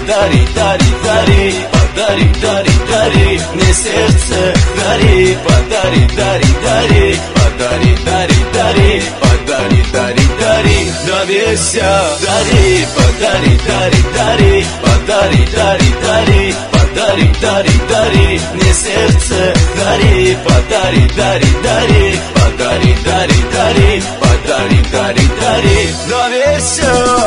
Подари, дари, дари, подари, дари, дари мне сердце, дари, подари, дари, дари, подари, дари, дари, подари, дари, дари, доверься, дари, подари, дари, дари, подари, дари, дари, подари, дари, дари мне сердце, дари, подари, дари, дари, подари, дари, дари, подари, дари, дари, доверься.